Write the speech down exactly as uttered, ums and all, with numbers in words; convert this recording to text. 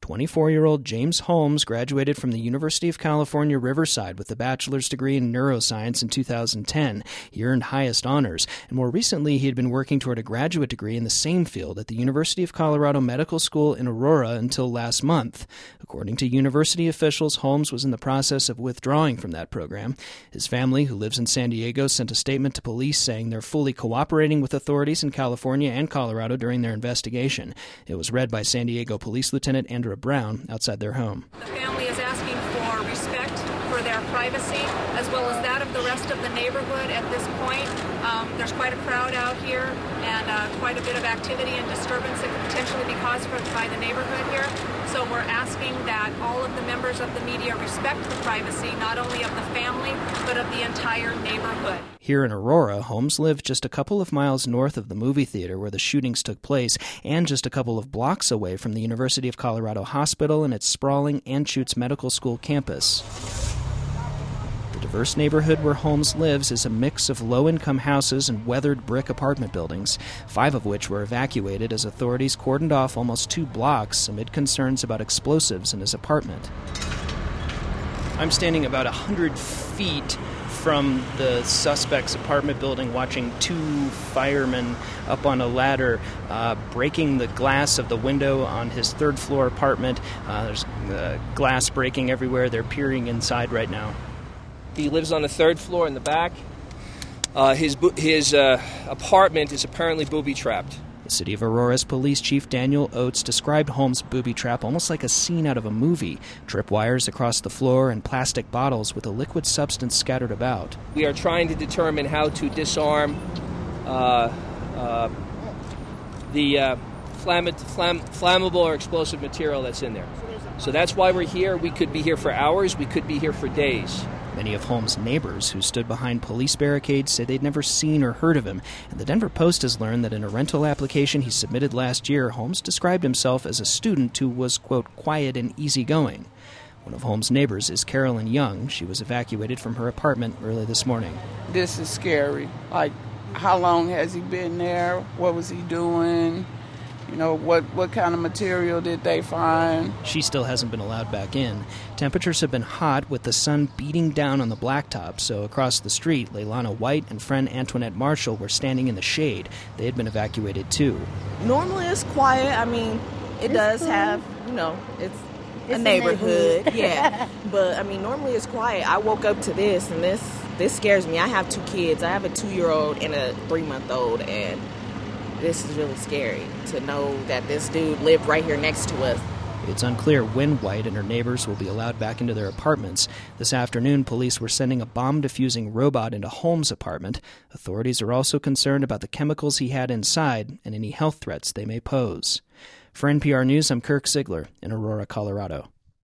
twenty-four-year-old James Holmes graduated from the University of California, Riverside with a bachelor's degree in neuroscience in two thousand ten. He earned highest honors, and more recently he had been working toward a graduate degree in the same field at the University of Colorado Medical School in Aurora until last month. According to university officials, Holmes was in the process of withdrawing from that program. His family, who lives in San Diego, sent a statement to police saying they're fully cooperating with authorities in California and Colorado during their investigation. It was read by San Diego Police Lieutenant Andrea Brown outside their home. The family is asking for respect for their privacy, as well as that of the rest of the neighborhood at this point. Um, there's quite a crowd out here, and uh, quite a bit of activity and disturbance that could potentially be caused by the neighborhood here. So we're asking that all of the members of the media respect the privacy, not only of the family, but of the entire neighborhood. Here in Aurora, Holmes lived just a couple of miles north of the movie theater where the shootings took place, and just a couple of blocks away from the University of Colorado Hospital and its sprawling Anschutz Medical School campus. The diverse neighborhood where Holmes lives is a mix of low-income houses and weathered brick apartment buildings, five of which were evacuated as authorities cordoned off almost two blocks amid concerns about explosives in his apartment. I'm standing about one hundred feet from the suspect's apartment building, watching two firemen up on a ladder uh, breaking the glass of the window on his third-floor apartment. Uh, there's uh, glass breaking everywhere. They're peering inside right now. He lives on the third floor in the back. Uh, his his uh, apartment is apparently booby-trapped. The City of Aurora's Police Chief Daniel Oates described Holmes' booby trap almost like a scene out of a movie. Tripwires across the floor and plastic bottles with a liquid substance scattered about. We are trying to determine how to disarm uh, uh, the uh, flamm- flamm- flammable or explosive material that's in there. So that's why we're here. We could be here for hours. We could be here for days. Many of Holmes' neighbors who stood behind police barricades say they'd never seen or heard of him, and the Denver Post has learned that in a rental application he submitted last year, Holmes described himself as a student who was, quote, quiet and easygoing. One of Holmes' neighbors is Carolyn Young. She was evacuated from her apartment early this morning. This is scary. Like, how long has he been there? What was he doing? You know, what, what kind of material did they find? She still hasn't been allowed back in. Temperatures have been hot with the sun beating down on the blacktop, so across the street, Leilana White and friend Antoinette Marshall were standing in the shade. They had been evacuated too. Normally it's quiet. I mean, it it's does cool. have, you know, it's, it's a neighborhood. neighborhood. Yeah. But, I mean, normally it's quiet. I woke up to this, and this, this scares me. I have two kids. I have a two-year-old and a three-month-old, and this is really scary to know that this dude lived right here next to us. It's unclear when White and her neighbors will be allowed back into their apartments. This afternoon, police were sending a bomb-defusing robot into Holmes' apartment. Authorities are also concerned about the chemicals he had inside and any health threats they may pose. For N P R News, I'm Kirk Ziegler in Aurora, Colorado.